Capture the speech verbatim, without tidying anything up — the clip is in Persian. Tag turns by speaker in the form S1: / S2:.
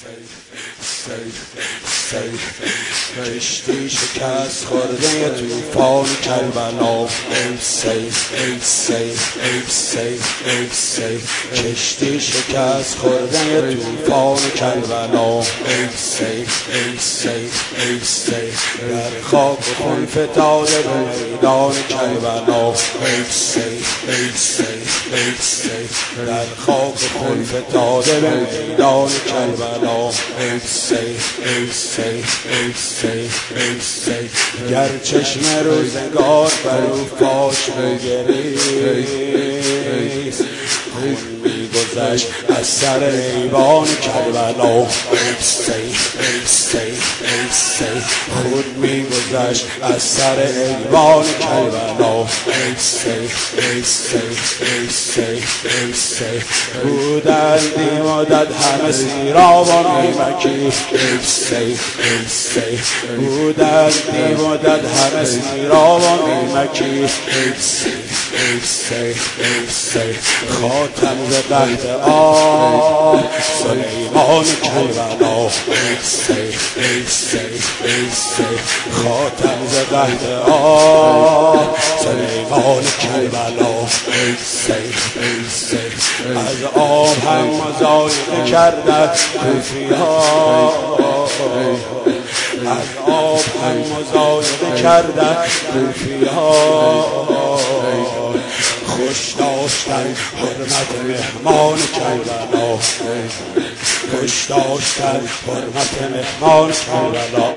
S1: کشتی شکست خورده طوفان کربلا ای سیف ای سیف ای سیف ای سیف کشتی شکست خورده طوفان کربلا ای سیف ای سیف ای سیف در خاک خون فتاده به میدان کربلا ای سیف ای سیف ای سیف در خاک خون فتاده به میدان کربلا ای سیف ای سیف ای سیف ای سیف گر چشم روزگار بر او فاش بگریست خون میگذشت از سر ایوان کربلا ای سیف ای سیف ای سیف خون میگذشت از سر ایوان کربلا ای سیف ای سیف ای سیف ای سیف بودندی مدت همه سیراب و نیمکی ای سیف ای سیف بودندی مدت همه سیراب و نیمکی ای سیف ای سیف ای سیف خاتم ز قحط آب سلیمان کربلا ای سیف ای سیف ای سیف خاتم ز قحط آب سلیمان کربلا ای سیف ای سیف از آب هم مضایقه کردن کوفی‌ها از آب هم مضایقه کردن کوفی‌ها خوش داشتن حرمت مهمان کربلا خوش داشتن حرمت مهمان کربلا